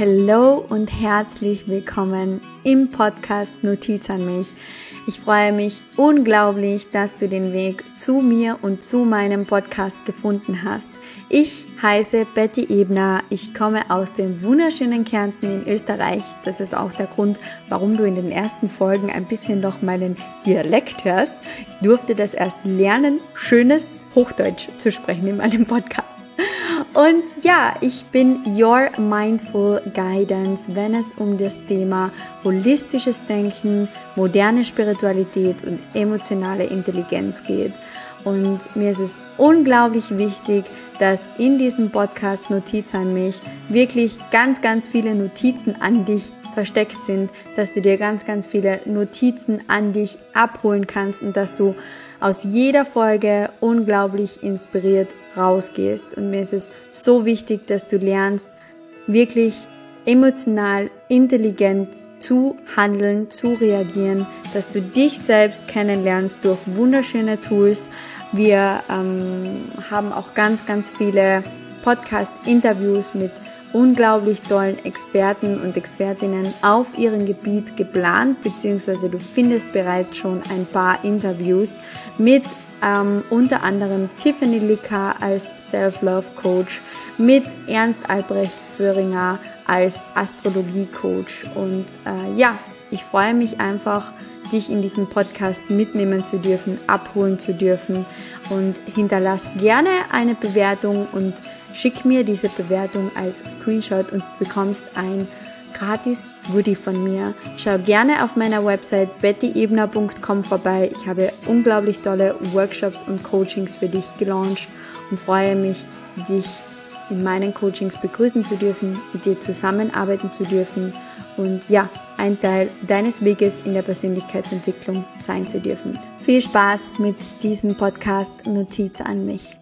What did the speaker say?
Hello und herzlich willkommen im Podcast Notiz an mich. Ich freue mich unglaublich, dass du den Weg zu mir und zu meinem Podcast gefunden hast. Ich heiße Betty Ebner, ich komme aus dem wunderschönen Kärnten in Österreich. Das ist auch der Grund, warum du in den ersten Folgen ein bisschen noch meinen Dialekt hörst. Ich durfte das erst lernen, schönes Hochdeutsch zu sprechen in meinem Podcast. Und ja, ich bin Your Mindful Guidance, wenn es um das Thema holistisches Denken, moderne Spiritualität und emotionale Intelligenz geht. Und mir ist es unglaublich wichtig, dass in diesem Podcast Notiz an mich wirklich ganz viele Notizen an dich versteckt sind, dass du dir ganz viele Notizen an dich abholen kannst und dass du aus jeder Folge unglaublich inspiriert rausgehst. Und mir ist es so wichtig, dass du lernst, wirklich emotional intelligent zu handeln, zu reagieren, dass du dich selbst kennenlernst durch wunderschöne Tools. Wir haben auch ganz viele Podcast-Interviews mit unglaublich tollen Experten und Expertinnen auf ihrem Gebiet geplant, beziehungsweise du findest bereits schon ein paar Interviews mit unter anderem Tiffany Licker als Self-Love-Coach, mit Ernst Albrecht Föhringer als Astrologie-Coach und ich freue mich einfach, dich in diesen Podcast mitnehmen zu dürfen, abholen zu dürfen und hinterlass gerne eine Bewertung und schick mir diese Bewertung als Screenshot und bekommst ein gratis Goodie von mir. Schau gerne auf meiner Website bettyebner.com vorbei. Ich habe unglaublich tolle Workshops und Coachings für dich gelauncht und freue mich, dich in meinen Coachings begrüßen zu dürfen, mit dir zusammenarbeiten zu dürfen und ein Teil deines Weges in der Persönlichkeitsentwicklung sein zu dürfen. Viel Spaß mit diesem Podcast Notiz an mich.